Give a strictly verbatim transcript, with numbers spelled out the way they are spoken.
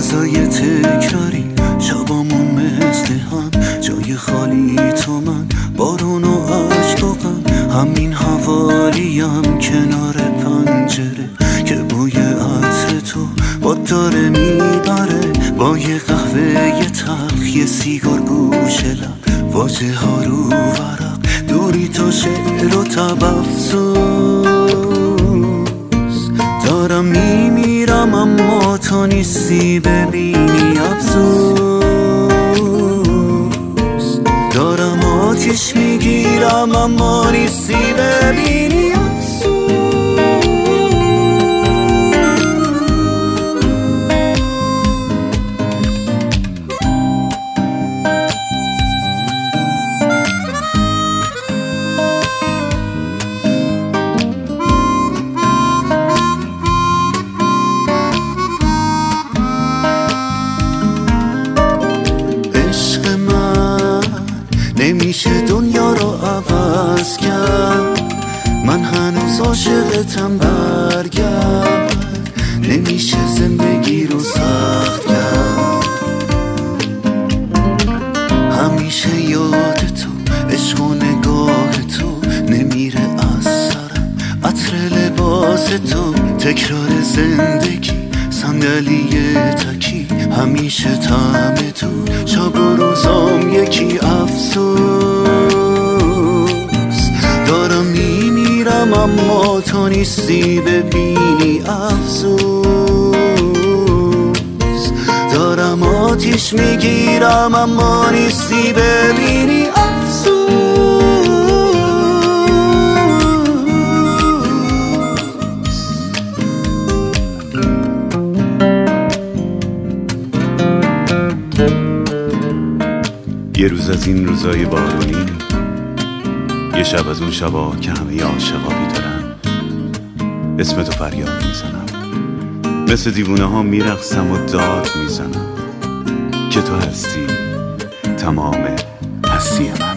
روزای تکراری، شبامون مثل هم، جای خالی تو من، بارون و عشق و غم. همین حوالیم کنار پنجره که بوی عطر تو باد داره میبره، با یه قهوه یه تلخ یه سیگار گوشه لب، واژه ها رو ورق، دوری تو شعر و طب افسوس. دارم میمیرم اما تو نیستی ببینی افسوس. دارم آتیش میگیرم اما نیستی ببینی افسوس. نمیشه دنیا رو عوض کرد، من هنوز عاشقتم، برگرد. نمیشه زندگی رو سخت کرد، همیشه یاد تو، عشق و نگاه تو نمیره از سرم، عطر لباس تو، تکرار زندگی، صندلی تکی، همیشه طعم تو، شب و روزام یکی افسوس. دارم میمیرم اما تو نیستی ببینی افسوس. دارم آتیش میگیرم اما نیستی ببینی افسوس. یه روز از این روزای بارونی، یه شب از اون شبا که همه عاشقا بیدارن، اسم تو فریاد میزنم، مثل دیوونه ها میرقصم و داد میزنم که تو هستی تمام هستی من.